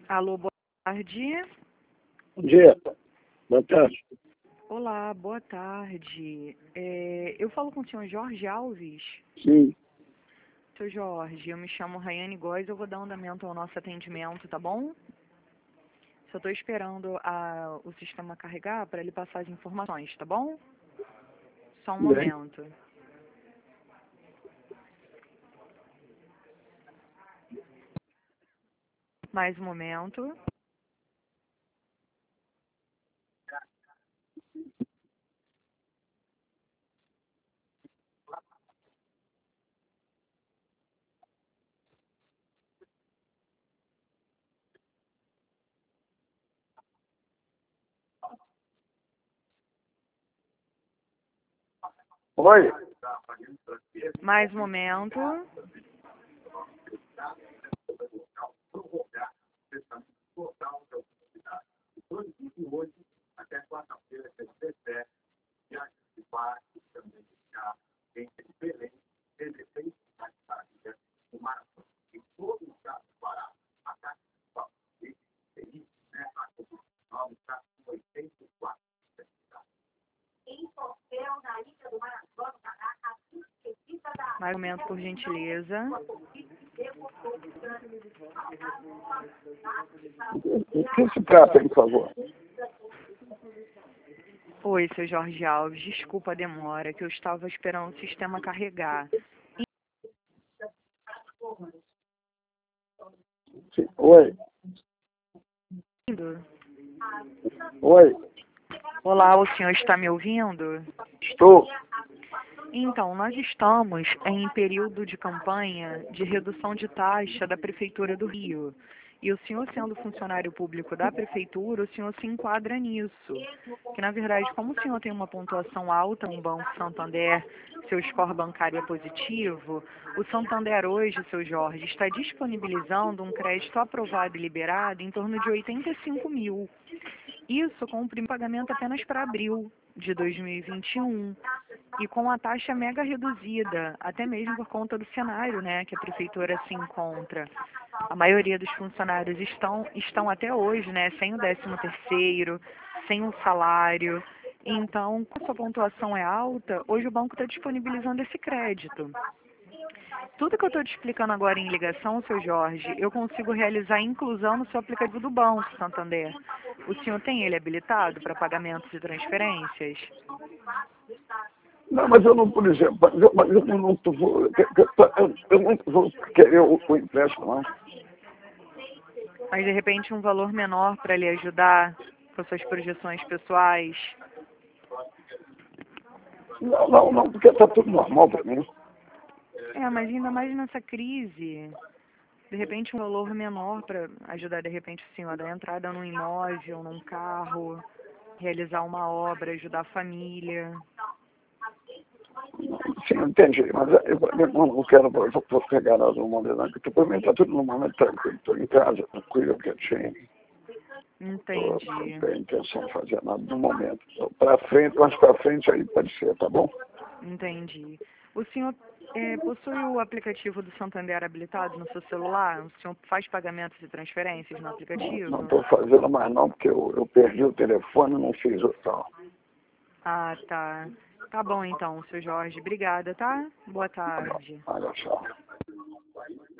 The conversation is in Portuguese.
Alô, boa tarde. Bom dia. Boa tarde. Olá, boa tarde. Eu falo com o senhor Jorge Alves. Sim. Seu Jorge, eu me chamo Rayane Góes, eu vou dar andamento ao nosso atendimento, tá bom? Só estou esperando o sistema carregar para ele passar as informações, tá bom? Só um Bem. momento. Mais um momento. Oi. Mais um momento. Mais um momento, por gentileza. O que se trata, por favor? Oi, seu Jorge Alves, desculpa a demora, que eu estava esperando o sistema carregar. Sim. Oi. Indo? Oi. Olá, o senhor está me ouvindo? Estou. Então, nós estamos em período de campanha de redução de taxa da Prefeitura do Rio. E o senhor, sendo funcionário público da Prefeitura, o senhor se enquadra nisso. Que, na verdade, como o senhor tem uma pontuação alta no Banco Santander, seu score bancário é positivo, o Santander hoje, seu Jorge, está disponibilizando um crédito aprovado e liberado em torno de 85 mil. Isso com o primeiro pagamento apenas para abril de 2021 e com a taxa mega reduzida, até mesmo por conta do cenário, né, que a prefeitura se encontra. A maioria dos funcionários estão até hoje, né, sem o 13º, sem o salário. Então, como a sua pontuação é alta, hoje o banco está disponibilizando esse crédito. Tudo que eu estou te explicando agora em ligação, seu Jorge, eu consigo realizar a inclusão no seu aplicativo do Banco Santander. O senhor tem ele habilitado para pagamentos e transferências? Não, mas eu não, por exemplo, mas eu não vou querer o empréstimo, não. Mas, de repente, um valor menor para lhe ajudar com suas projeções pessoais? Não, porque está tudo normal para mim. Mas ainda mais nessa crise, de repente um valor menor para ajudar, de repente, o senhor a dar entrada num imóvel, num carro, realizar uma obra, ajudar a família. Sim, entendi, mas eu não quero, vou pegar nada no momento, não, porque por mim está tudo no momento tranquilo, estou em casa, tranquilo, quietinho. Não Entendi, tenho intenção de fazer nada no momento. Para frente, mais para frente aí pode ser, tá bom? entendi. O senhor possui o aplicativo do Santander habilitado no seu celular? O senhor faz pagamentos e transferências no Não aplicativo? estou fazendo mais não, porque eu perdi o telefone e não fiz o tal. Ah, tá. Tá bom então, seu Jorge. Obrigada, tá? Boa Tá bom, tarde. olha só.